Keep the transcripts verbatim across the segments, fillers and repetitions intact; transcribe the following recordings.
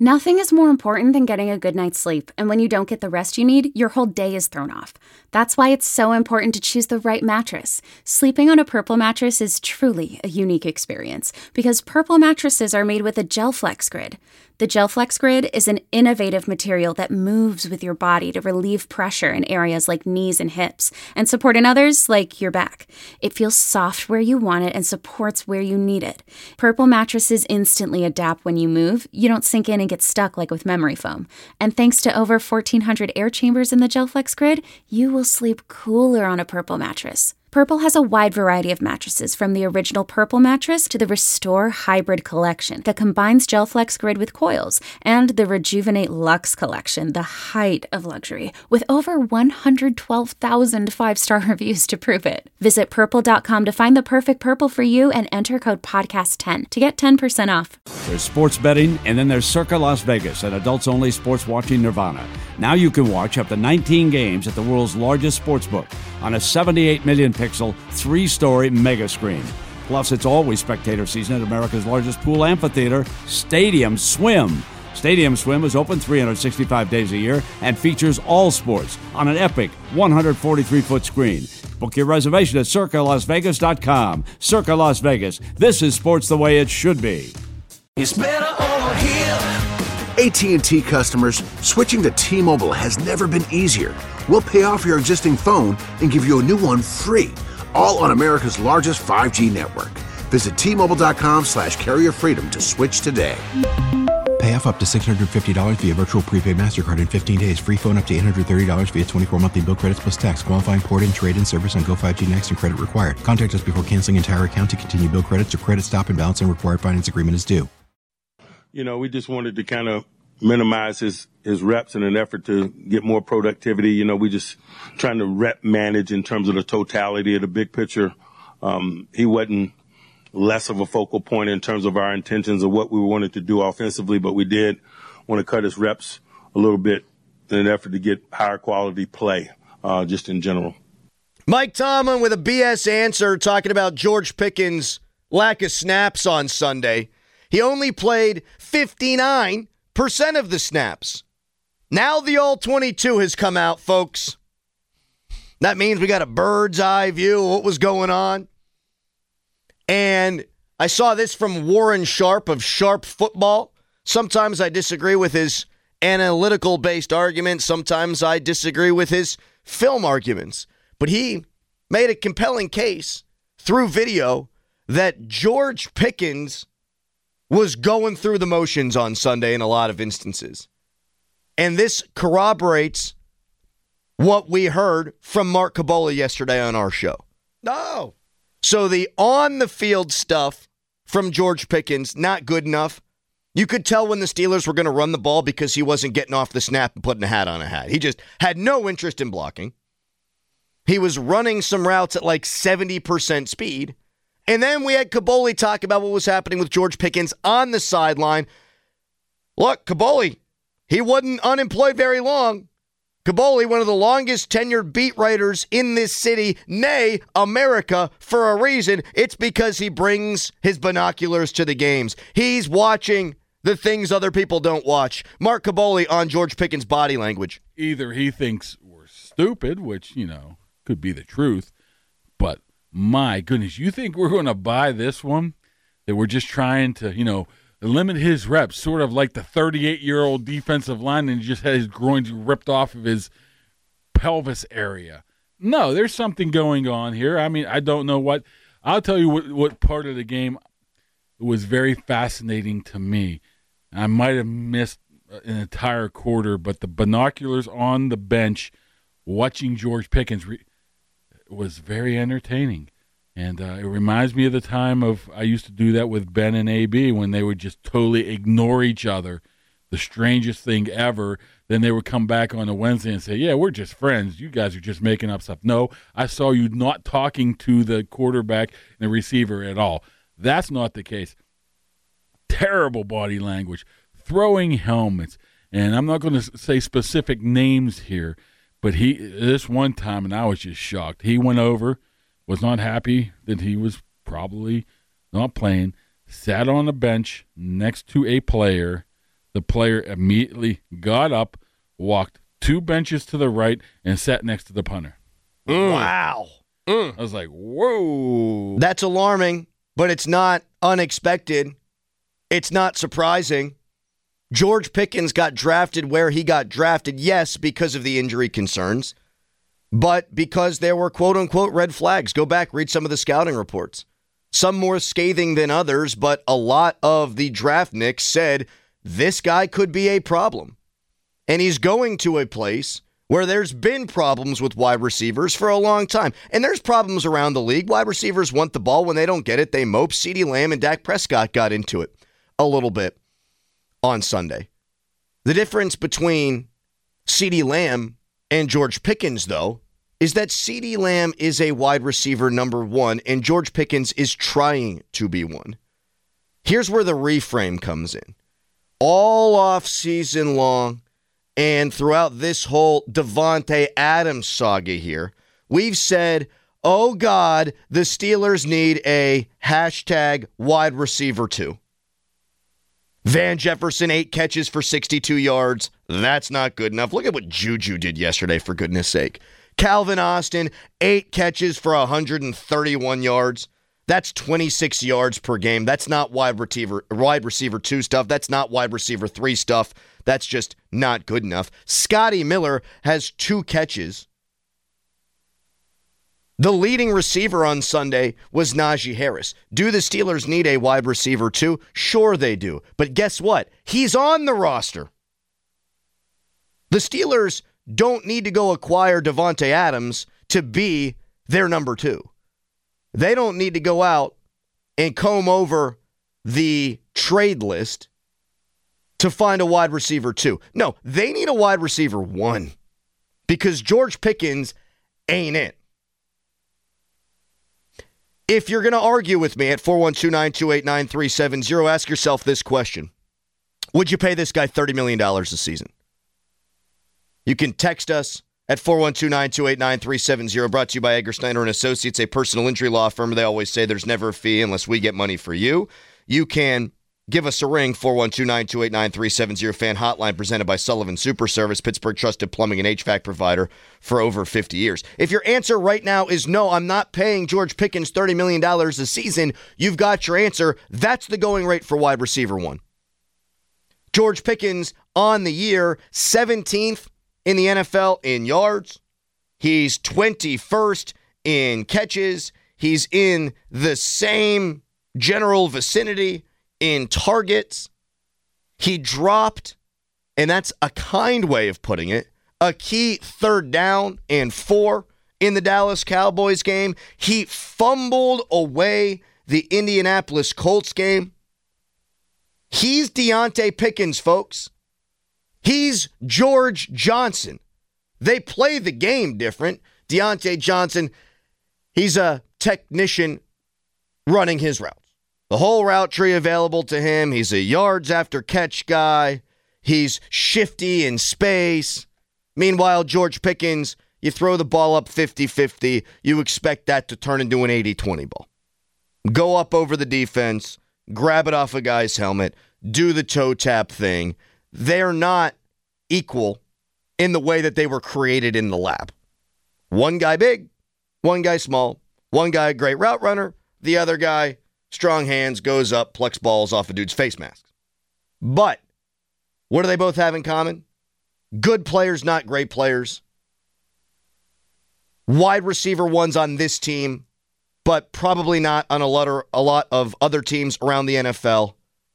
Nothing is more important than getting a good night's sleep, and when you don't get the rest you need, your whole day is thrown off. That's why it's so important to choose the right mattress. Sleeping on a Purple mattress is truly a unique experience, because Purple mattresses are made with a GelFlex Grid. The GelFlex Grid is an innovative material that moves with your body to relieve pressure in areas like knees and hips, and support in others like your back. It feels soft where you want it and supports where you need it. Purple mattresses instantly adapt when you move. You don't sink in and get stuck like with memory foam. And thanks to over fourteen hundred air chambers in the GelFlex Grid, you will sleep cooler on a Purple mattress. Purple has a wide variety of mattresses, from the original Purple mattress to the Restore Hybrid collection that combines GelFlex Grid with coils, and the Rejuvenate Luxe collection, the height of luxury, with over one hundred twelve thousand five-star reviews to prove it. Visit purple dot com to find the perfect Purple for you and enter code podcast ten to get ten percent off. There's sports betting, and then there's Circa Las Vegas, an adults-only sports watching nirvana. Now you can watch up to nineteen games at the world's largest sportsbook on a seventy-eight million pixel, three-story mega screen. Plus, it's always spectator season at America's largest pool amphitheater, Stadium Swim. Stadium Swim is open three hundred sixty-five days a year and features all sports on an epic one hundred forty-three foot screen. Book your reservation at circa las vegas dot com. Circa Las Vegas. This is sports the way it should be. It's better over here. A T and T customers, switching to T-Mobile has never been easier. We'll pay off your existing phone and give you a new one free, all on America's largest five G network. Visit T Mobile dot com slash carrier freedom to switch today. Pay off up to six hundred fifty dollars via virtual prepaid MasterCard in fifteen days. Free phone up to eight hundred thirty dollars via twenty-four monthly bill credits plus tax. Qualifying port-in, trade-in service on Go five G Next and credit required. Contact us before canceling entire account to continue bill credits or credit stop and balance and required finance agreement is due. You know, we just wanted to kind of minimize his, his reps in an effort to get more productivity. You know, we just trying to rep manage in terms of the totality of the big picture. Um, he wasn't less of a focal point in terms of our intentions of what we wanted to do offensively, but we did want to cut his reps a little bit in an effort to get higher quality play, uh, just in general. Mike Tomlin with a B S answer talking about George Pickens' lack of snaps on Sunday. He only played fifty-nine percent of the snaps. Now the all twenty-two has come out, folks. That means we got a bird's eye view of what was going on. And I saw this from Warren Sharp of Sharp Football. Sometimes I disagree with his analytical-based arguments. Sometimes I disagree with his film arguments. But he made a compelling case through video that George Pickens was going through the motions on Sunday in a lot of instances. And this corroborates what we heard from Mark Kaboly yesterday on our show. No. So the on-the-field stuff from George Pickens, not good enough. You could tell when the Steelers were going to run the ball because he wasn't getting off the snap and putting a hat on a hat. He just had no interest in blocking. He was running some routes at like seventy percent speed. And then we had Kaboly talk about what was happening with George Pickens on the sideline. Look, Kaboly, he wasn't unemployed very long. Kaboly, one of the longest tenured beat writers in this city, nay, America, for a reason. It's because he brings his binoculars to the games. He's watching the things other people don't watch. Mark Kaboly on George Pickens' body language. Either he thinks we're stupid, which, you know, could be the truth, but my goodness, you think we're going to buy this one? That we're just trying to, you know, limit his reps, sort of like the thirty-eight-year-old defensive lineman who just had his groins ripped off of his pelvis area. No, there's something going on here. I mean, I don't know what. I'll tell you what, what part of the game was very fascinating to me. I might have missed an entire quarter, but the binoculars on the bench watching George Pickens re- was very entertaining. And uh, it reminds me of the time of I used to do that with Ben and A B when they would just totally ignore each other, the strangest thing ever. Then they would come back on a Wednesday and say, yeah, we're just friends. You guys are just making up stuff. No, I saw you not talking to the quarterback and the receiver at all. That's not the case. Terrible body language, throwing helmets. And I'm not going to say specific names here, but he this one time, and I was just shocked, he went over, was not happy that he was probably not playing, sat on a bench next to a player, the player immediately got up, walked two benches to the right, and sat next to the punter. Mm. Wow. Mm. I was like, whoa. That's alarming, but it's not unexpected. It's not surprising. George Pickens got drafted where he got drafted, yes, because of the injury concerns, but because there were quote-unquote red flags. Go back, read some of the scouting reports. Some more scathing than others, but a lot of the draft nicks said this guy could be a problem. And he's going to a place where there's been problems with wide receivers for a long time. And there's problems around the league. Wide receivers want the ball. When they don't get it, they mope. CeeDee Lamb and Dak Prescott got into it a little bit on Sunday. The difference between CeeDee Lamb and George Pickens, though, is that CeeDee Lamb is a wide receiver number one, and George Pickens is trying to be one. Here's where the reframe comes in. All off season long, and throughout this whole Davante Adams saga here, we've said, oh God, the Steelers need a hashtag wide receiver two. Van Jefferson, eight catches for sixty-two yards. That's not good enough. Look at what Juju did yesterday, for goodness sake. Calvin Austin, eight catches for one hundred thirty-one yards. That's twenty-six yards per game. That's not wide receiver, wide receiver two stuff. That's not wide receiver three stuff. That's just not good enough. Scotty Miller has two catches. The leading receiver on Sunday was Najee Harris. Do the Steelers need a wide receiver too? Sure they do. But guess what? He's on the roster. The Steelers don't need to go acquire Davante Adams to be their number two. They don't need to go out and comb over the trade list to find a wide receiver two. No, they need a wide receiver one because George Pickens ain't it. If you're going to argue with me at four one two, nine two eight, nine three seven zero, ask yourself this question. Would you pay this guy thirty million dollars a season? You can text us at four one two, nine two eight, nine three seven zero, brought to you by Edgar Snyder and Associates, a personal injury law firm. They always say there's never a fee unless we get money for you. You can give us a ring, four one two, nine two eight, nine three seven zero, fan hotline presented by Sullivan Super Service, Pittsburgh trusted plumbing and H V A C provider for over fifty years. If your answer right now is no, I'm not paying George Pickens thirty million dollars a season, you've got your answer. That's the going rate for wide receiver one. George Pickens on the year, seventeenth in the N F L in yards. He's twenty-first in catches. He's in the same general vicinity in targets. He dropped, and that's a kind way of putting it, a key third down and four in the Dallas Cowboys game. He fumbled away the Indianapolis Colts game. He's Deontay Pickens, folks. He's George Johnson. They play the game different. Deontay Johnson, he's a technician running his routes. The whole route tree available to him. He's a yards after catch guy. He's shifty in space. Meanwhile, George Pickens, you throw the ball up fifty-fifty, you expect that to turn into an eighty twenty ball. Go up over the defense, grab it off a guy's helmet, do the toe tap thing. They're not equal in the way that they were created in the lab. One guy big, one guy small, one guy great route runner, the other guy strong hands, goes up, plucks balls off a dude's face masks. But what do they both have in common? Good players, not great players. Wide receiver ones on this team, but probably not on a lot, or, a lot of other teams around the N F L.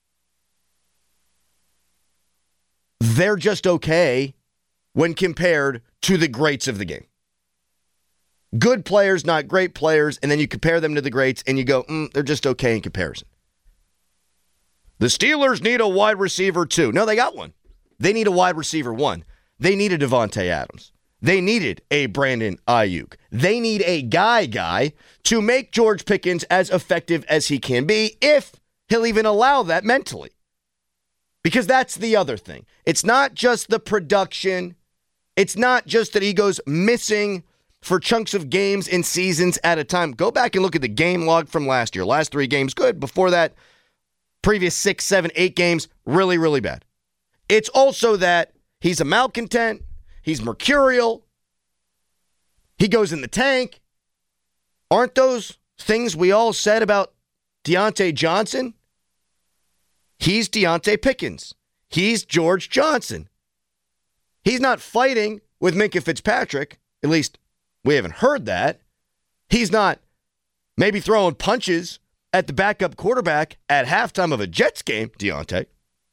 They're just okay when compared to the greats of the game. Good players, not great players, and then you compare them to the greats, and you go, mm, they're just okay in comparison. The Steelers need a wide receiver too. No, they got one. They need a wide receiver one. They need a Davante Adams. They needed a Brandon Ayuk. They need a guy guy to make George Pickens as effective as he can be, if he'll even allow that mentally. Because that's the other thing. It's not just the production. It's not just that he goes missing for chunks of games and seasons at a time. Go back and look at the game log from last year. Last three games, good. Before that, previous six, seven, eight games, really, really bad. It's also that he's a malcontent. He's mercurial. He goes in the tank. Aren't those things we all said about Deontay Johnson? He's Deontay Pickens. He's George Johnson. He's not fighting with Minkah Fitzpatrick. At least we haven't heard that. He's not maybe throwing punches at the backup quarterback at halftime of a Jets game, Deontay.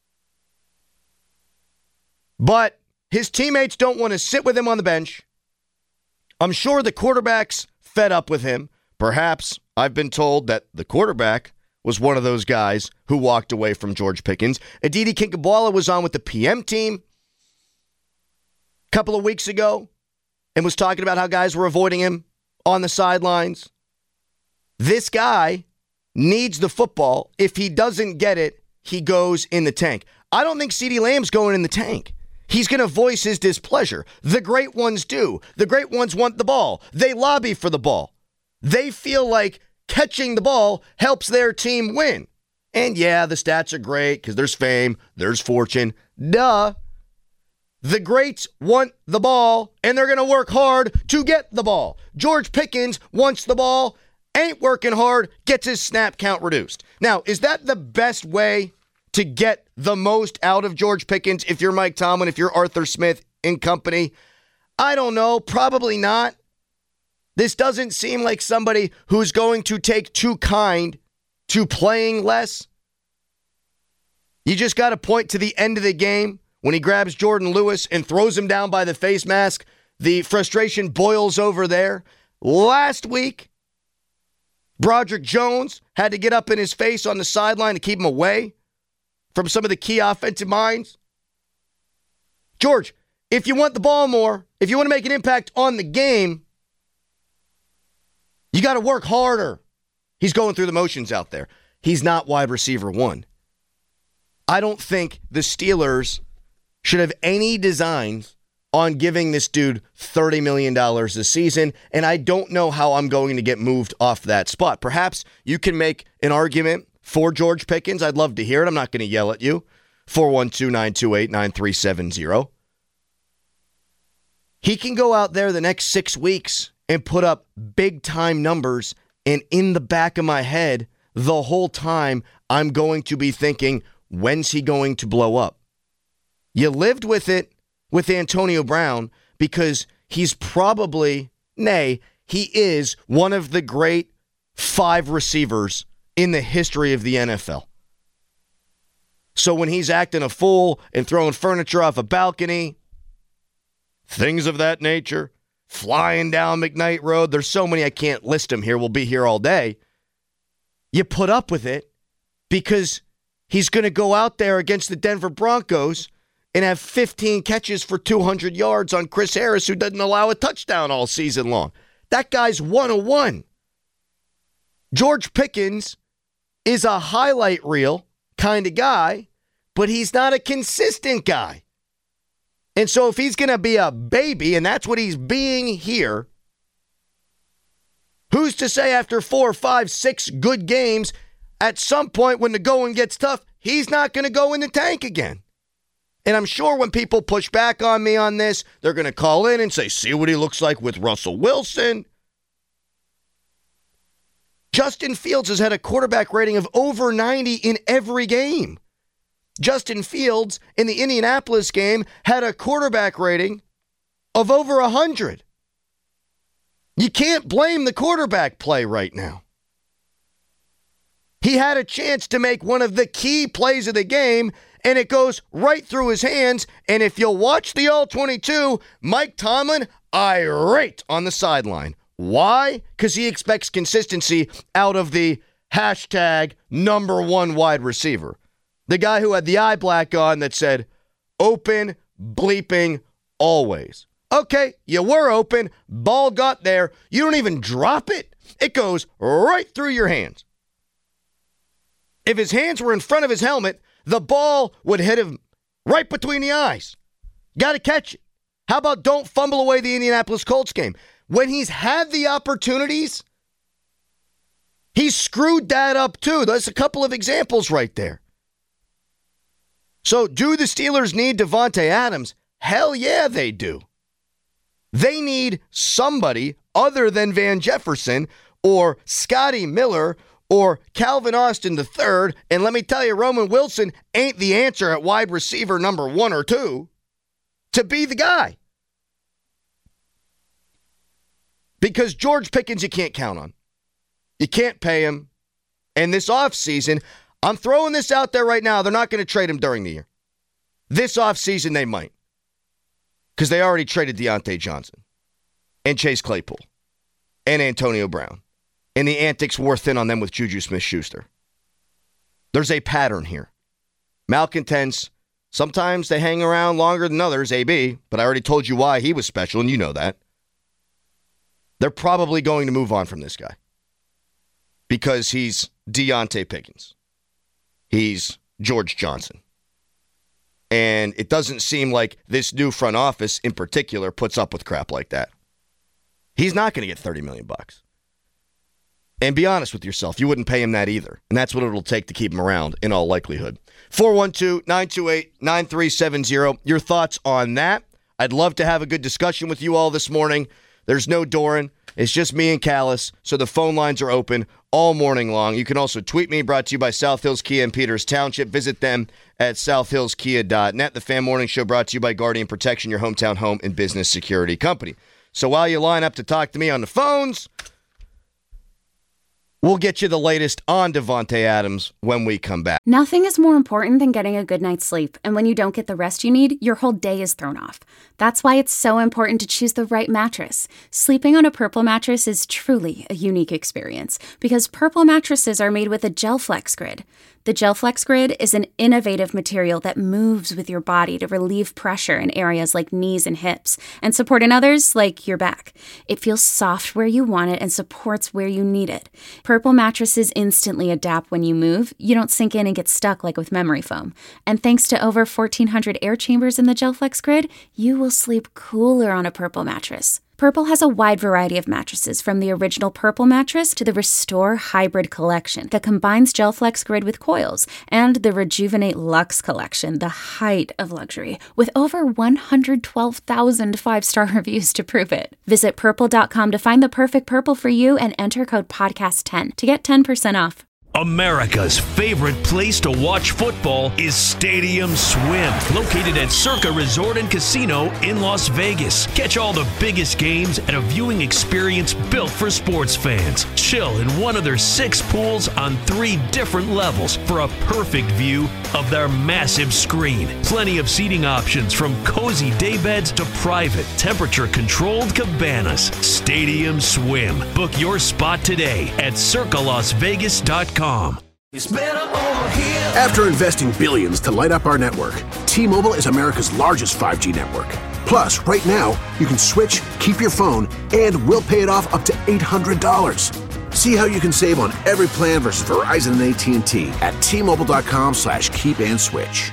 But his teammates don't want to sit with him on the bench. I'm sure the quarterback's fed up with him. Perhaps I've been told that the quarterback was one of those guys who walked away from George Pickens. Aditi Kinkhabwala was on with the P M team a couple of weeks ago and was talking about how guys were avoiding him on the sidelines. This guy needs the football. If he doesn't get it, he goes in the tank. I don't think CeeDee Lamb's going in the tank. He's going to voice his displeasure. The great ones do. The great ones want the ball. They lobby for the ball. They feel like catching the ball helps their team win. And yeah, the stats are great because there's fame, there's fortune. Duh. The greats want the ball, and they're going to work hard to get the ball. George Pickens wants the ball, ain't working hard, gets his snap count reduced. Now, is that the best way to get the most out of George Pickens if you're Mike Tomlin, if you're Arthur Smith and company? I don't know. Probably not. This doesn't seem like somebody who's going to take too kind to playing less. You just got to point to the end of the game when he grabs Jordan Lewis and throws him down by the face mask. The frustration boils over there. Last week, Broderick Jones had to get up in his face on the sideline to keep him away from some of the key offensive minds. George, if you want the ball more, if you want to make an impact on the game, you got to work harder. He's going through the motions out there. He's not wide receiver one. I don't think the Steelers should have any designs on giving this dude thirty million dollars a season, and I don't know how I'm going to get moved off that spot. Perhaps you can make an argument for George Pickens. I'd love to hear it. I'm not going to yell at you. four one two, nine two eight, nine three seven zero. He can go out there the next six weeks and put up big-time numbers, and in the back of my head, the whole time, I'm going to be thinking, when's he going to blow up? You lived with it with Antonio Brown because he's probably, nay, he is one of the great five receivers in the history of the N F L. So when he's acting a fool and throwing furniture off a balcony, things of that nature, flying down McKnight Road, there's so many I can't list them here. We'll be here all day. You put up with it because he's going to go out there against the Denver Broncos and have fifteen catches for two hundred yards on Chris Harris, who doesn't allow a touchdown all season long. That guy's one oh one. George Pickens is a highlight reel kind of guy, but he's not a consistent guy. And so if he's going to be a baby, and that's what he's being here, who's to say after four, five, six good games, at some point when the going gets tough, he's not going to go in the tank again? And I'm sure when people push back on me on this, they're going to call in and say, see what he looks like with Russell Wilson. Justin Fields has had a quarterback rating of over ninety in every game. Justin Fields in the Indianapolis game had a quarterback rating of over one hundred. You can't blame the quarterback play right now. He had a chance to make one of the key plays of the game, and it goes right through his hands. And if you'll watch the all twenty-two, Mike Tomlin irate on the sideline. Why? Because he expects consistency out of the hashtag number one wide receiver. The guy who had the eye black on that said, open, bleeping, always. Okay, you were open, ball got there, you don't even drop it. It goes right through your hands. If his hands were in front of his helmet, the ball would hit him right between the eyes. Got to catch it. How about don't fumble away the Indianapolis Colts game? When he's had the opportunities, he's screwed that up too. There's a couple of examples right there. So do the Steelers need Davante Adams? Hell yeah, they do. They need somebody other than Van Jefferson or Scotty Miller or Calvin Austin the third. And let me tell you, Roman Wilson ain't the answer at wide receiver number one or two to be the guy. Because George Pickens you can't count on. You can't pay him. And this offseason, I'm throwing this out there right now. They're not going to trade him during the year. This offseason, they might. Because they already traded Deontay Johnson and Chase Claypool and Antonio Brown. And the antics wore thin on them with Juju Smith-Schuster. There's a pattern here. Malcontents, sometimes they hang around longer than others, A B, but I already told you why he was special, and you know that. They're probably going to move on from this guy. Because he's Deontay Pickens. He's George Johnson. And it doesn't seem like this new front office in particular puts up with crap like that. He's not going to get thirty million bucks. And be honest with yourself, you wouldn't pay him that either. And that's what it'll take to keep him around in all likelihood. four one two, nine two eight, nine three seven zero. Your thoughts on that? I'd love to have a good discussion with you all this morning. There's no Doran. It's just me and Callis, so the phone lines are open all morning long. You can also tweet me, brought to you by South Hills Kia in Peters Township. Visit them at south hills kia dot net. The Fan Morning Show brought to you by Guardian Protection, your hometown home and business security company. So while you line up to talk to me on the phones, we'll get you the latest on Davante Adams when we come back. Nothing is more important than getting a good night's sleep, and when you don't get the rest you need, your whole day is thrown off. That's why it's so important to choose the right mattress. Sleeping on a Purple mattress is truly a unique experience because Purple mattresses are made with a GelFlex Grid. The GelFlex Grid is an innovative material that moves with your body to relieve pressure in areas like knees and hips and support in others like your back. It feels soft where you want it and supports where you need it. Purple mattresses instantly adapt when you move. You don't sink in and get stuck like with memory foam. And thanks to over fourteen hundred air chambers in the GelFlex Grid, you will sleep cooler on a Purple mattress. Purple has a wide variety of mattresses, from the original Purple mattress to the Restore Hybrid collection that combines GelFlex Grid with coils, and the Rejuvenate Luxe collection, the height of luxury, with over one hundred twelve thousand five-star reviews to prove it. Visit purple dot com to find the perfect Purple for you and enter code podcast ten to get ten percent off. America's favorite place to watch football is Stadium Swim, located at Circa Resort and Casino in Las Vegas. Catch all the biggest games at a viewing experience built for sports fans. Chill in one of their six pools on three different levels for a perfect view of their massive screen. Plenty of seating options, from cozy daybeds to private, temperature-controlled cabanas. Stadium Swim. Book your spot today at circa las vegas dot com. It's better over here. After investing billions to light up our network, T-Mobile is America's largest five G network. Plus, right now, you can switch, keep your phone, and we'll pay it off up to eight hundred dollars. See how you can save on every plan versus Verizon and A T and T at T-Mobile.com slash keep and switch.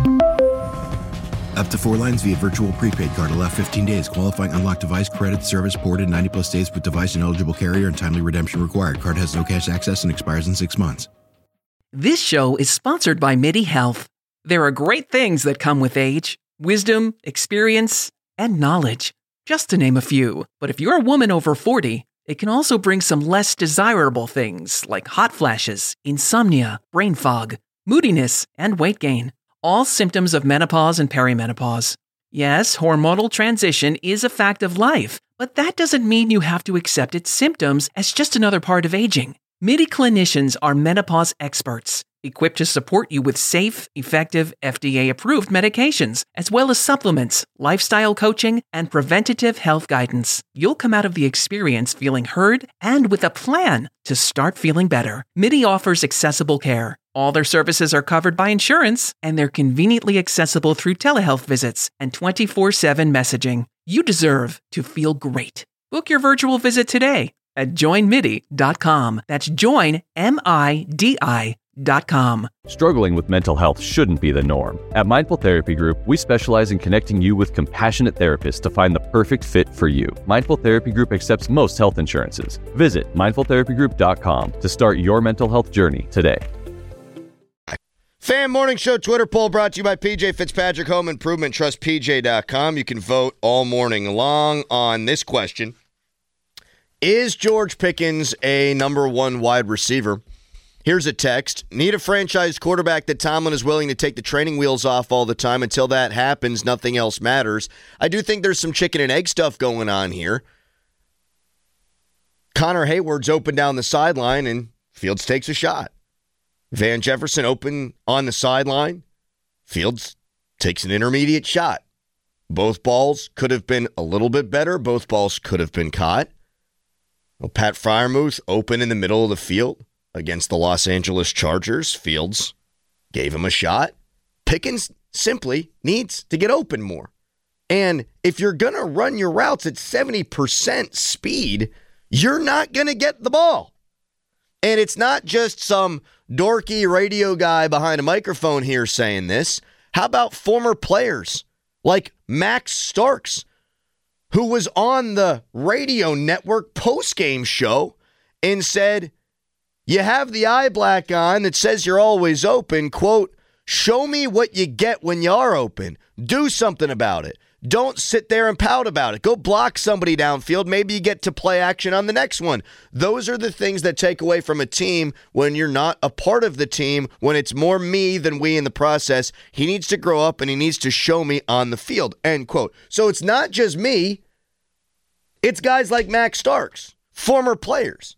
Up to four lines via virtual prepaid card. Allow fifteen days. Qualifying unlocked device credit service ported ninety plus days with device and eligible carrier and timely redemption required. Card has no cash access and expires in six months. This show is sponsored by MIDI Health. There are great things that come with age. Wisdom, experience, and knowledge. Just to name a few. But if you're a woman over forty, it can also bring some less desirable things like hot flashes, insomnia, brain fog, moodiness, and weight gain. All symptoms of menopause and perimenopause. Yes, hormonal transition is a fact of life, but that doesn't mean you have to accept its symptoms as just another part of aging. MIDI clinicians are menopause experts, equipped to support you with safe, effective, F D A-approved medications, as well as supplements, lifestyle coaching, and preventative health guidance. You'll come out of the experience feeling heard and with a plan to start feeling better. MIDI offers accessible care. All their services are covered by insurance, and they're conveniently accessible through telehealth visits and twenty-four seven messaging. You deserve to feel great. Book your virtual visit today at join midi dot com. That's join, M I D I dot com. Struggling with mental health shouldn't be the norm. At Mindful Therapy Group, we specialize in connecting you with compassionate therapists to find the perfect fit for you. Mindful Therapy Group accepts most health insurances. Visit mindful therapy group dot com to start your mental health journey today. Fan Morning Show Twitter poll brought to you by P J Fitzpatrick Home Improvement. Trust P J dot com. You can vote all morning long on this question. Is George Pickens a number one wide receiver? Here's a text. Need a franchise quarterback that Tomlin is willing to take the training wheels off all the time. Until that happens, nothing else matters. I do think there's some chicken and egg stuff going on here. Connor Hayward's open down the sideline, and Fields takes a shot. Van Jefferson open on the sideline. Fields takes an intermediate shot. Both balls could have been a little bit better. Both balls could have been caught. Well, Pat Freiermuth open in the middle of the field against the Los Angeles Chargers. Fields gave him a shot. Pickens simply needs to get open more. And if you're going to run your routes at seventy percent speed, you're not going to get the ball. And it's not just some dorky radio guy behind a microphone here saying this. How about former players like Max Starks, who was on the radio network postgame show and said, you have the eye black on that says you're always open. Quote, show me what you get when you are open. Do something about it. Don't sit there and pout about it. Go block somebody downfield. Maybe you get to play action on the next one. Those are the things that take away from a team when you're not a part of the team, when it's more me than we in the process. He needs to grow up and he needs to show me on the field, end quote. So it's not just me. It's guys like Max Starks, former players.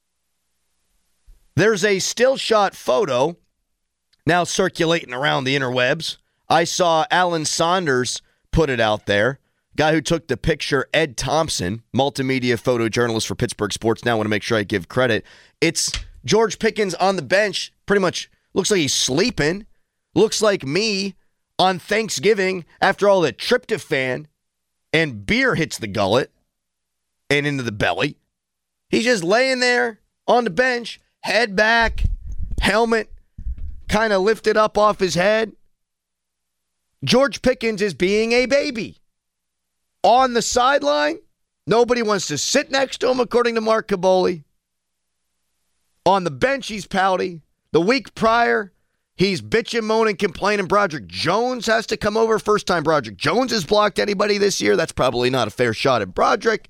There's a still shot photo now circulating around the interwebs. I saw Alan Saunders put it out there. Guy who took the picture, Ed Thompson, multimedia photojournalist for Pittsburgh Sports. Now I want to make sure I give credit. It's George Pickens on the bench. Pretty much looks like he's sleeping. Looks like me on Thanksgiving after all the tryptophan and beer hits the gullet and into the belly. He's just laying there on the bench, head back, helmet kind of lifted up off his head. George Pickens is being a baby. On the sideline, nobody wants to sit next to him, according to Mark Kaboly. On the bench, he's pouty. The week prior, he's bitching, moaning, complaining. Broderick Jones has to come over. First time Broderick Jones has blocked anybody this year. That's probably not a fair shot at Broderick.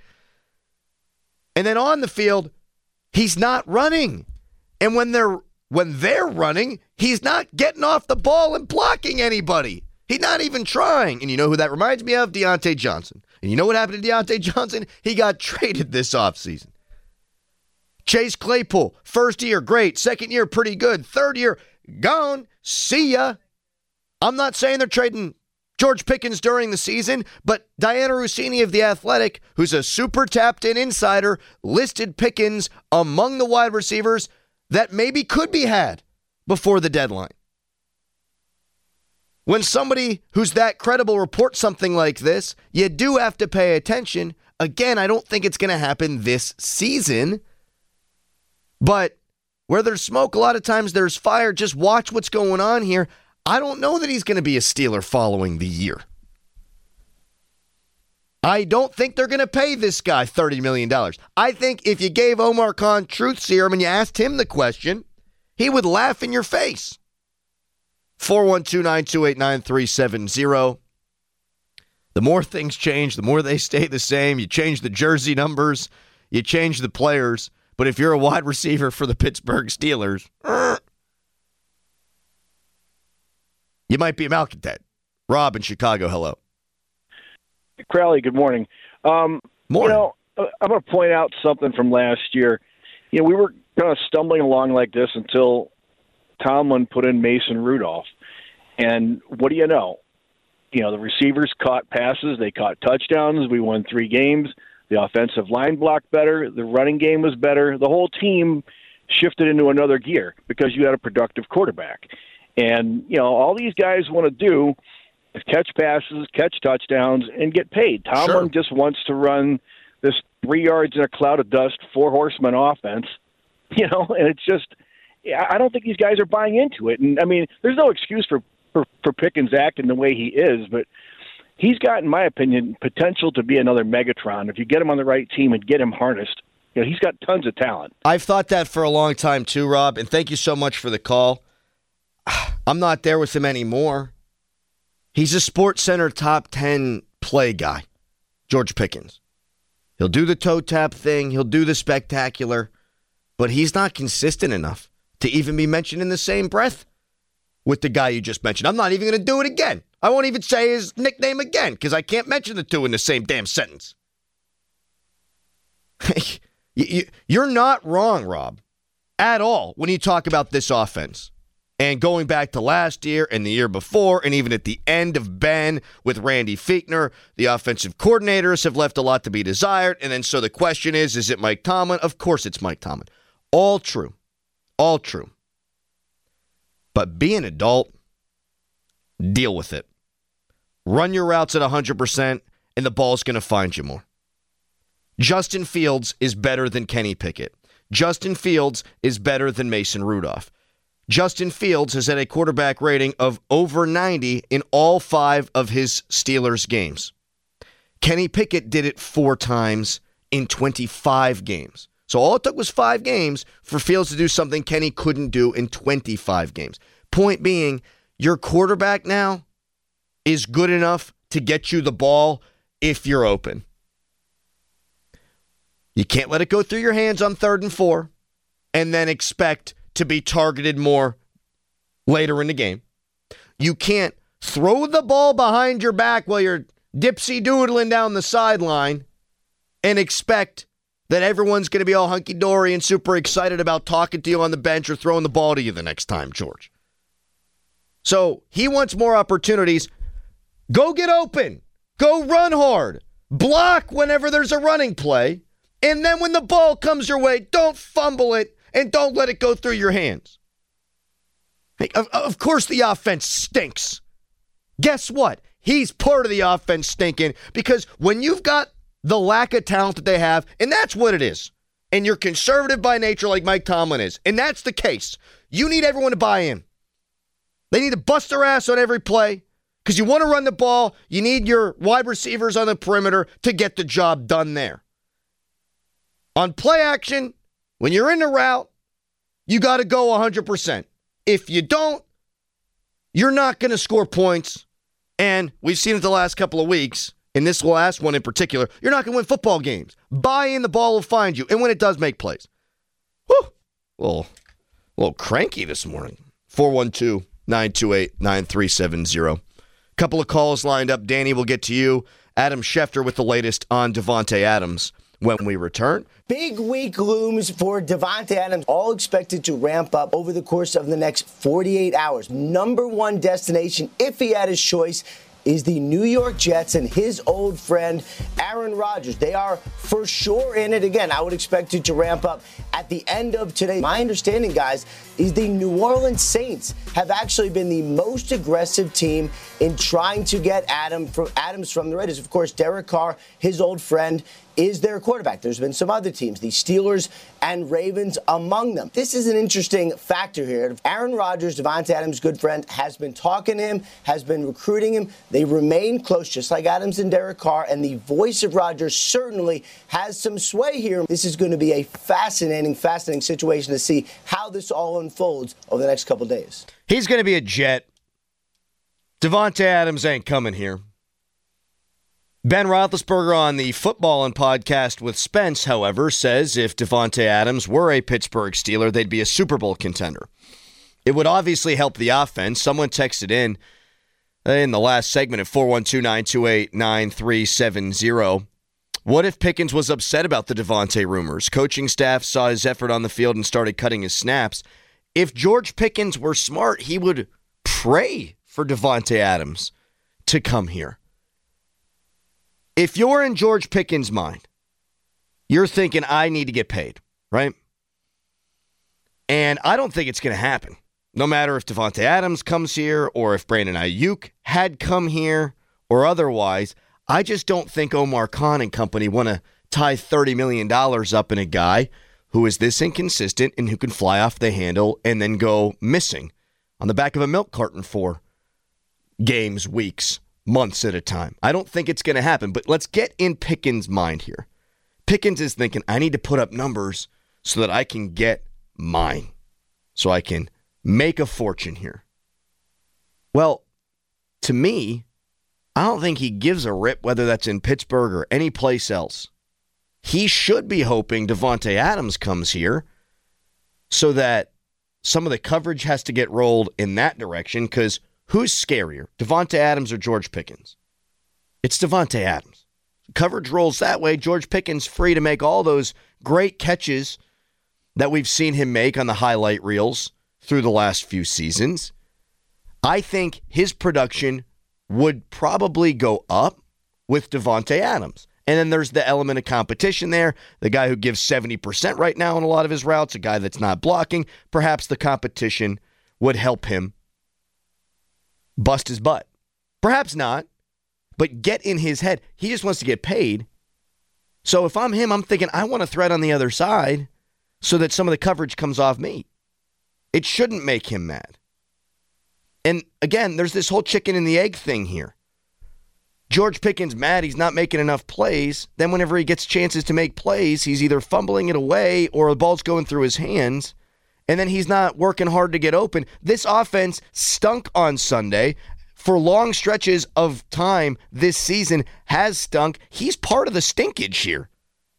And then on the field, he's not running. And when they're when they're running, he's not getting off the ball and blocking anybody. He's not even trying. And you know who that reminds me of? Deontay Johnson. And you know what happened to Deontay Johnson? He got traded this offseason. Chase Claypool, first year, great. Second year, pretty good. Third year, gone. See ya. I'm not saying they're trading George Pickens during the season, but Diana Rossini of The Athletic, who's a super tapped-in insider, listed Pickens among the wide receivers that maybe could be had before the deadline. When somebody who's that credible reports something like this, you do have to pay attention. Again, I don't think it's going to happen this season. But where there's smoke, a lot of times there's fire. Just watch what's going on here. I don't know that he's going to be a Steeler following the year. I don't think they're going to pay this guy thirty million dollars. I think if you gave Omar Khan truth serum and you asked him the question, he would laugh in your face. four one two, nine two eight, nine three seven zero. The more things change, the more they stay the same. You change the jersey numbers, you change the players. But if you're a wide receiver for the Pittsburgh Steelers, uh, you might be a malcontent. Rob in Chicago, hello. Crowley, good morning. Um, morning. You know, I'm going to point out something from last year. You know, we were kind of stumbling along like this until Tomlin put in Mason Rudolph. And what do you know? You know, the receivers caught passes. They caught touchdowns. We won three games. The offensive line blocked better. The running game was better. The whole team shifted into another gear because you had a productive quarterback. And, you know, all these guys want to do is catch passes, catch touchdowns, and get paid. Tomlin sure. just wants to run this three yards in a cloud of dust, four horsemen offense, you know, and it's just – I don't think these guys are buying into it. And, I mean, there's no excuse for, for, for Pickens acting the way he is, but he's got, in my opinion, potential to be another Megatron. If you get him on the right team and get him harnessed, you know, he's got tons of talent. I've thought that for a long time too, Rob, and thank you so much for the call. I'm not there with him anymore. He's a Sports Center top ten play guy, George Pickens. He'll do the toe tap thing. He'll do the spectacular. But he's not consistent enough to even be mentioned in the same breath with the guy you just mentioned. I'm not even going to do it again. I won't even say his nickname again because I can't mention the two in the same damn sentence. You're not wrong, Rob, at all when you talk about this offense. And going back to last year and the year before, and even at the end of Ben with Randy Fichtner, the offensive coordinators have left a lot to be desired. And then so the question is, is it Mike Tomlin? Of course it's Mike Tomlin. All true. All true. But be an adult. Deal with it. Run your routes at one hundred percent, and the ball's going to find you more. Justin Fields is better than Kenny Pickett. Justin Fields is better than Mason Rudolph. Justin Fields has had a quarterback rating of over ninety in all five of his Steelers games. Kenny Pickett did it four times in twenty-five games. So all it took was five games for Fields to do something Kenny couldn't do in twenty-five games. Point being, your quarterback now is good enough to get you the ball if you're open. You can't let it go through your hands on third and four and then expect to be targeted more later in the game. You can't throw the ball behind your back while you're dipsy-doodling down the sideline and expect that everyone's going to be all hunky-dory and super excited about talking to you on the bench or throwing the ball to you the next time, George. So he wants more opportunities. Go get open. Go run hard. Block whenever there's a running play. And then when the ball comes your way, don't fumble it and don't let it go through your hands. Hey, of, of course the offense stinks. Guess what? He's part of the offense stinking because when you've got the lack of talent that they have, and that's what it is, and you're conservative by nature like Mike Tomlin is, and that's the case, you need everyone to buy in. They need to bust their ass on every play because you want to run the ball. You need your wide receivers on the perimeter to get the job done there. On play action, when you're in the route, you got to go one hundred percent. If you don't, you're not going to score points. And we've seen it the last couple of weeks, in this last one in particular, you're not going to win football games. Buy in, the ball will find you. And when it does, make plays. Whew. A little, a little cranky this morning. four one two, nine two eight, nine three seven zero. Couple of calls lined up. Danny, we'll get to you. Adam Schefter with the latest on Davante Adams when we return. Big week looms for Davante Adams, all expected to ramp up over the course of the next forty-eight hours. Number one destination, if he had his choice, is the New York Jets and his old friend Aaron Rodgers. They are for sure in it. Again, I would expect it to ramp up at the end of today. My understanding, guys, is the New Orleans Saints have actually been the most aggressive team in trying to get Adam from, Adams from the Raiders. Of course, Derek Carr, his old friend, is their quarterback. There's been some other teams, the Steelers and Ravens among them. This is an interesting factor here. Aaron Rodgers, Davante Adams' good friend, has been talking to him, has been recruiting him. They remain close, just like Adams and Derek Carr, and the voice of Rodgers certainly has some sway here. This is going to be a fascinating, fascinating situation to see how this all unfolds over the next couple days. He's going to be a Jet. Davante Adams ain't coming here. Ben Roethlisberger on the Footballin' podcast with Spence, however, says if Davante Adams were a Pittsburgh Steeler, they'd be a Super Bowl contender. It would obviously help the offense. Someone texted in in the last segment at four one two, nine two eight, nine three seven zero. What if Pickens was upset about the Davante rumors? Coaching staff saw his effort on the field and started cutting his snaps. If George Pickens were smart, he would pray for Davante Adams to come here. If you're in George Pickens' mind, you're thinking, I need to get paid, right? And I don't think it's going to happen. No matter if Davante Adams comes here or if Brandon Ayuk had come here or otherwise, I just don't think Omar Khan and company want to tie thirty million dollars up in a guy who is this inconsistent and who can fly off the handle and then go missing on the back of a milk carton for games, weeks, months at a time. I don't think it's going to happen, but let's get in Pickens' mind here. Pickens is thinking, I need to put up numbers so that I can get mine, so I can make a fortune here. Well, to me, I don't think he gives a rip whether that's in Pittsburgh or any place else. He should be hoping Davante Adams comes here so that some of the coverage has to get rolled in that direction, because who's scarier, Davante Adams or George Pickens? It's Davante Adams. Coverage rolls that way. George Pickens free to make all those great catches that we've seen him make on the highlight reels through the last few seasons. I think his production would probably go up with Davante Adams. And then there's the element of competition there. The guy who gives seventy percent right now on a lot of his routes, a guy that's not blocking. Perhaps the competition would help him bust his butt. Perhaps not, but get in his head. He just wants to get paid. So if I'm him, I'm thinking I want a threat on the other side so that some of the coverage comes off me. It shouldn't make him mad. And again, there's this whole chicken and the egg thing here. George Pickens mad he's not making enough plays. Then whenever he gets chances to make plays, he's either fumbling it away or the ball's going through his hands. And then he's not working hard to get open. This offense stunk on Sunday. For long stretches of time this season has stunk. He's part of the stinkage here.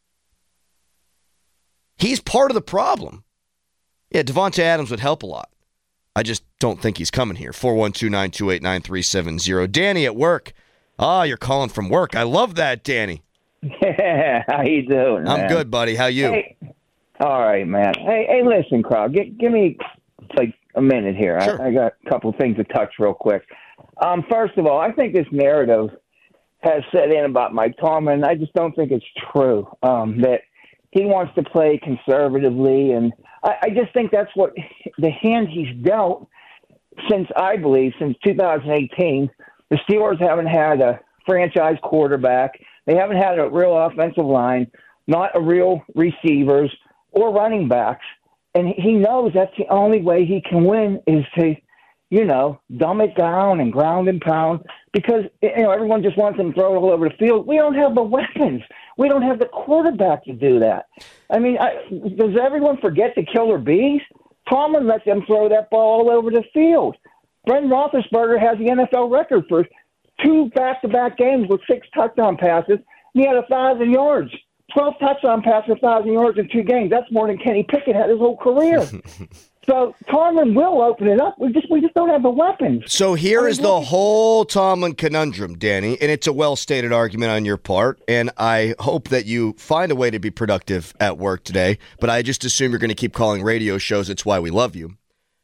He's part of the problem. Yeah, Davante Adams would help a lot. I just don't think he's coming here. four one two, nine two eight, nine three seven zero. Danny at work. Ah, oh, you're calling from work. I love that, Danny. Yeah, how you doing, man? I'm good, buddy. How you? Hey, all right, man. Hey, hey, listen, Carl. Give, give me like a minute here. Sure. I, I got a couple things to touch real quick. Um, first of all, I think this narrative has set in about Mike Tomlin. I just don't think it's true um, that he wants to play conservatively, and I, I just think that's what the hand he's dealt since, I believe, since two thousand eighteen. The Steelers haven't had a franchise quarterback. They haven't had a real offensive line, not a real receivers or running backs. And he knows that's the only way he can win is to, you know, dumb it down and ground and pound, because, you know, everyone just wants him to throw it all over the field. We don't have the weapons. We don't have the quarterback to do that. I mean, I, does everyone forget the killer bees? Tomlin let them throw that ball all over the field. Brendan Roethlisberger has the N F L record for two back-to-back games with six touchdown passes. He had a thousand yards, twelve touchdown passes, a thousand yards in two games. That's more than Kenny Pickett had his whole career. So Tomlin will open it up. We just we just don't have the weapons. So here is the whole Tomlin conundrum, Danny, and it's a well-stated argument on your part, and I hope that you find a way to be productive at work today, but I just assume you're going to keep calling radio shows. It's why we love you.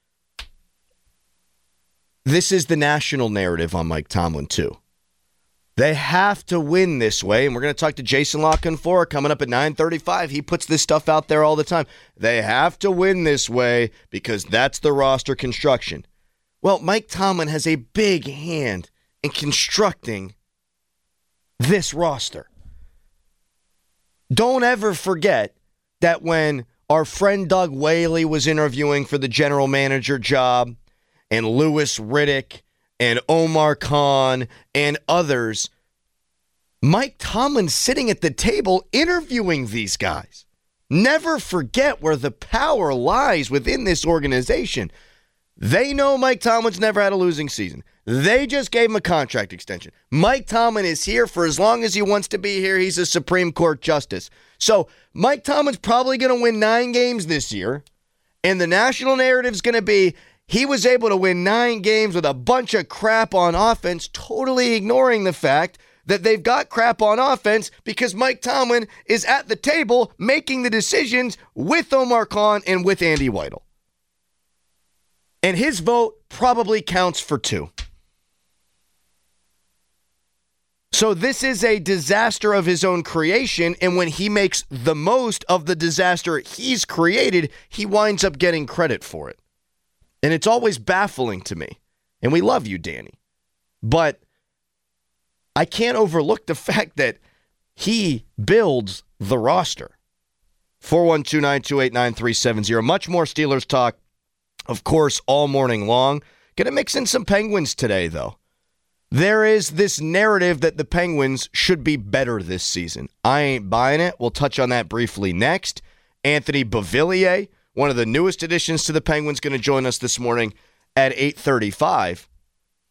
This is the national narrative on Mike Tomlin, too. They have to win this way, and we're going to talk to Jason La Canfora coming up at nine thirty-five. He puts this stuff out there all the time. They have to win this way because that's the roster construction. Well, Mike Tomlin has a big hand in constructing this roster. Don't ever forget that when our friend Doug Whaley was interviewing for the general manager job, and Louis Riddick, and Omar Khan, and others, Mike Tomlin's sitting at the table interviewing these guys. Never forget where the power lies within this organization. They know Mike Tomlin's never had a losing season. They just gave him a contract extension. Mike Tomlin is here for as long as he wants to be here. He's a Supreme Court justice. So Mike Tomlin's probably going to win nine games this year, and the national narrative's going to be, he was able to win nine games with a bunch of crap on offense, totally ignoring the fact that they've got crap on offense because Mike Tomlin is at the table making the decisions with Omar Khan and with Andy Weidel. And his vote probably counts for two. So this is a disaster of his own creation, and when he makes the most of the disaster he's created, he winds up getting credit for it. And it's always baffling to me. And we love you, Danny. But I can't overlook the fact that he builds the roster. four one two, nine two eight, nine three seven zero. Much more Steelers talk, of course, all morning long. Gonna mix in some Penguins today, though. There is this narrative that the Penguins should be better this season. I ain't buying it. We'll touch on that briefly next. Anthony Beauvillier, one of the newest additions to the Penguins, going to join us this morning at eight thirty-five.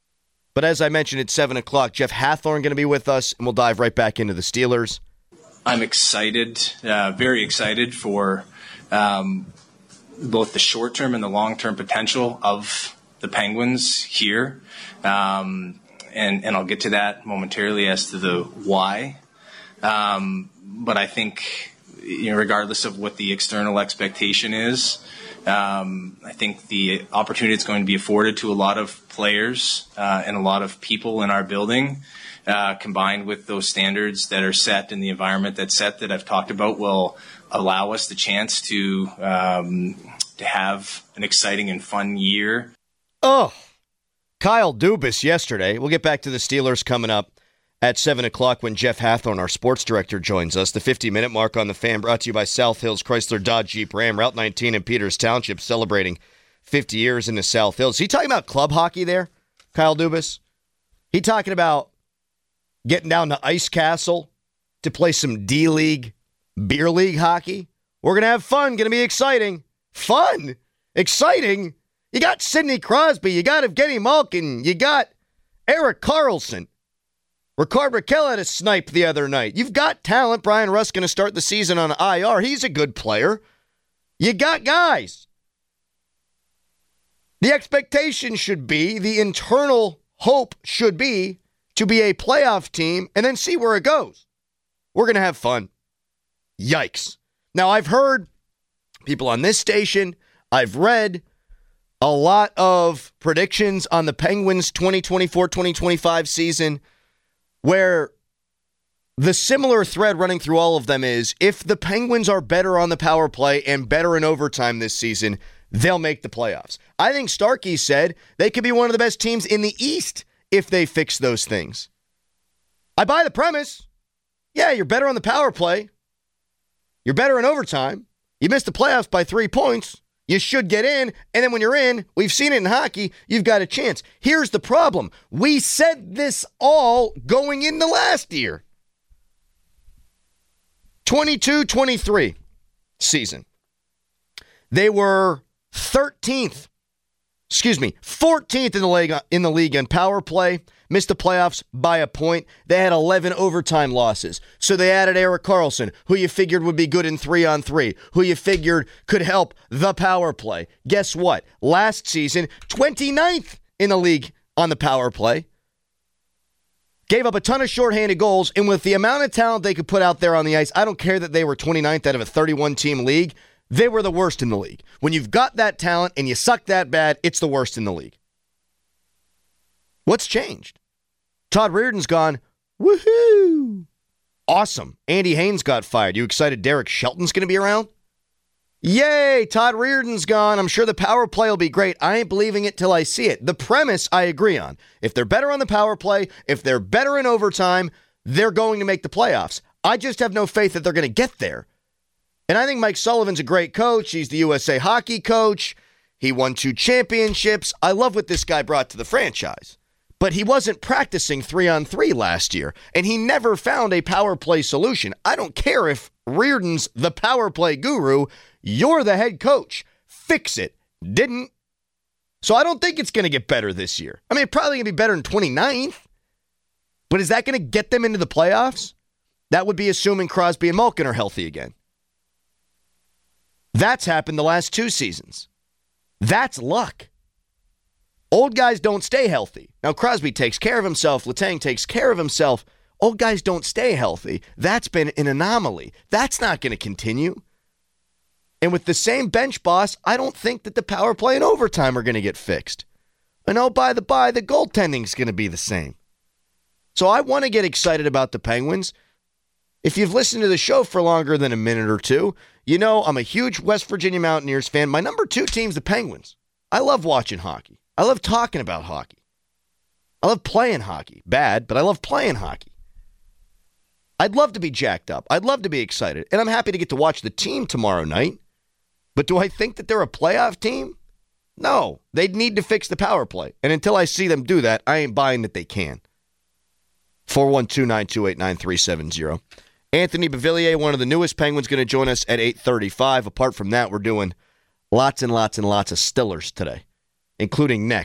But as I mentioned at seven o'clock, Jeff Hathhorn going to be with us, and we'll dive right back into the Steelers. I'm excited, uh, very excited for um, both the short-term and the long-term potential of the Penguins here. Um, and, and I'll get to that momentarily as to the why. Um, but I think, you know, regardless of what the external expectation is, um, I think the opportunity that's going to be afforded to a lot of players uh, and a lot of people in our building, uh, combined with those standards that are set and the environment that's set that I've talked about, will allow us the chance to um, to have an exciting and fun year. Oh, Kyle Dubas yesterday. We'll get back to the Steelers coming up at seven o'clock when Jeff Hathhorn, our sports director, joins us. The fifty-minute mark on the Fan brought to you by South Hills Chrysler Dodge Jeep Ram, Route nineteen in Peters Township, celebrating fifty years in the South Hills. Is he talking about club hockey there, Kyle Dubas? He talking about getting down to Ice Castle to play some D-League, beer league hockey? We're going to have fun. Going to be exciting. Fun? Exciting? You got Sidney Crosby. You got Evgeny Malkin. You got Erik Karlsson. Ricard Raquel had a snipe the other night. You've got talent. Brian Rust going to start the season on I R. He's a good player. You got guys. The expectation should be, the internal hope should be, to be a playoff team and then see where it goes. We're going to have fun. Yikes. Now, I've heard people on this station, I've read a lot of predictions on the Penguins twenty twenty-four twenty twenty-five season where the similar thread running through all of them is if the Penguins are better on the power play and better in overtime this season, they'll make the playoffs. I think Starkey said they could be one of the best teams in the East if they fix those things. I buy the premise. Yeah, you're better on the power play. You're better in overtime. You missed the playoffs by three points. You should get in, and then when you're in, we've seen it in hockey, you've got a chance. Here's the problem. We said this all going into last year. twenty-two twenty-three season. They were thirteenth, excuse me, fourteenth in the league in the league in power play. Missed the playoffs by a point. They had eleven overtime losses. So they added Erik Karlsson, who you figured would be good in three on three, who you figured could help the power play. Guess what? Last season, twenty-ninth in the league on the power play. Gave up a ton of shorthanded goals, and with the amount of talent they could put out there on the ice, I don't care that they were twenty-ninth out of a thirty-one team league. They were the worst in the league. When you've got that talent and you suck that bad, it's the worst in the league. What's changed? Todd Reardon's gone, woohoo! Awesome. Andy Haynes got fired. You excited Derek Shelton's going to be around? Yay! Todd Reardon's gone. I'm sure the power play will be great. I ain't believing it till I see it. The premise I agree on. If they're better on the power play, if they're better in overtime, they're going to make the playoffs. I just have no faith that they're going to get there. And I think Mike Sullivan's a great coach. He's the U S A hockey coach. He won two championships. I love what this guy brought to the franchise. But he wasn't practicing three on three last year, and he never found a power play solution. I don't care if Reardon's the power play guru. You're the head coach. Fix it. Didn't. So I don't think it's going to get better this year. I mean, it's probably going to be better in twenty-ninth. But is that going to get them into the playoffs? That would be assuming Crosby and Malkin are healthy again. That's happened the last two seasons. That's luck. Old guys don't stay healthy. Now, Crosby takes care of himself. Letang takes care of himself. Old guys don't stay healthy. That's been an anomaly. That's not going to continue. And with the same bench boss, I don't think that the power play and overtime are going to get fixed. And oh, by the by, the goaltending's going to be the same. So I want to get excited about the Penguins. If you've listened to the show for longer than a minute or two, you know I'm a huge West Virginia Mountaineers fan. My number two team's the Penguins. I love watching hockey. I love talking about hockey. I love playing hockey. Bad, but I love playing hockey. I'd love to be jacked up. I'd love to be excited. And I'm happy to get to watch the team tomorrow night. But do I think that they're a playoff team? No. They'd need to fix the power play. And until I see them do that, I ain't buying that they can. four one two, nine two eight, nine three seven zero. Anthony Beauvillier, one of the newest Penguins, going to join us at eight thirty-five. Apart from that, we're doing lots and lots and lots of Stillers today, including next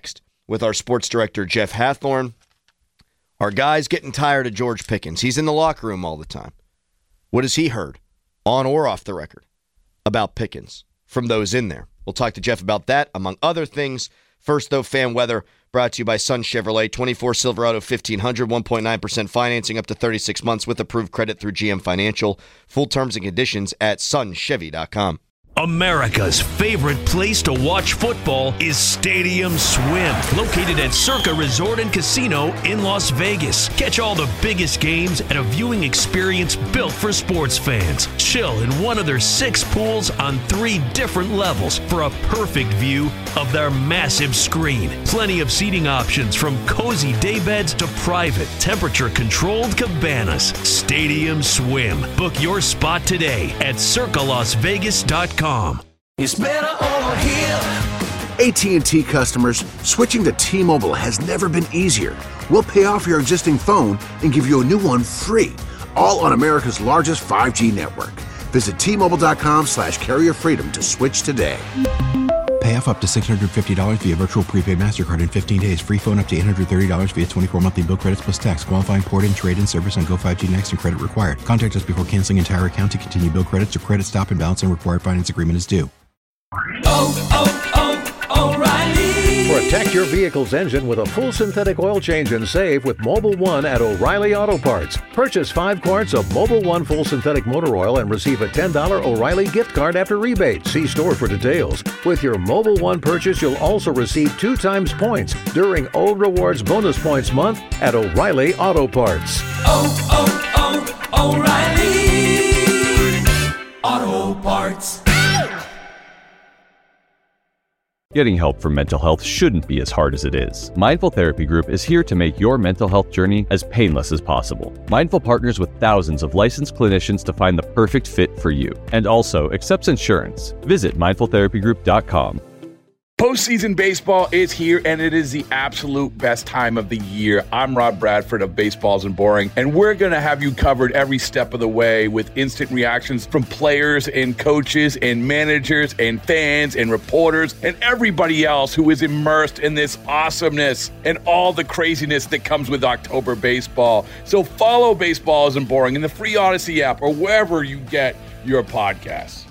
with our sports director, Jeff Hathorn. Our guy's getting tired of George Pickens. He's in the locker room all the time. What has he heard, on or off the record, about Pickens from those in there? We'll talk to Jeff about that, among other things. First, though, fan weather brought to you by Sun Chevrolet. twenty-four Silverado fifteen hundred, one point nine percent financing up to thirty-six months with approved credit through G M Financial. Full terms and conditions at sun chevy dot com. America's favorite place to watch football is Stadium Swim, located at Circa Resort and Casino in Las Vegas. Catch all the biggest games at a viewing experience built for sports fans. Chill in one of their six pools on three different levels for a perfect view of their massive screen. Plenty of seating options from cozy daybeds to private, temperature-controlled cabanas. Stadium Swim. Book your spot today at circa las vegas dot com. It's better over here. A T and T customers, switching to T-Mobile has never been easier. We'll pay off your existing phone and give you a new one free, all on America's largest five G network. Visit T-Mobile.com slash carrier freedom to switch today. Pay off up to six hundred fifty dollars via virtual prepaid MasterCard in fifteen days. Free phone up to eight hundred thirty dollars via twenty-four monthly bill credits plus tax. Qualifying port-in, trade-in service on Go five G Next and credit required. Contact us before canceling entire account to continue bill credits or credit stop and balance and required finance agreement is due. Oh, oh, oh, O'Reilly. Protect your vehicle's engine with a full synthetic oil change and save with Mobil one at O'Reilly Auto Parts. Purchase five quarts of Mobil one full synthetic motor oil and receive a ten dollars O'Reilly gift card after rebate. See store for details. With your Mobil one purchase, you'll also receive two times points during O Rewards Bonus Points Month at O'Reilly Auto Parts. Oh, oh, oh, O'Reilly Auto Parts. Getting help for mental health shouldn't be as hard as it is. Mindful Therapy Group is here to make your mental health journey as painless as possible. Mindful partners with thousands of licensed clinicians to find the perfect fit for you, and also accepts insurance. Visit mindful therapy group dot com. Postseason baseball is here, and it is the absolute best time of the year. I'm Rob Bradford of Baseball Isn't Boring, and we're going to have you covered every step of the way with instant reactions from players and coaches and managers and fans and reporters and everybody else who is immersed in this awesomeness and all the craziness that comes with October baseball. So follow Baseball Isn't Boring in the free Odyssey app or wherever you get your podcasts.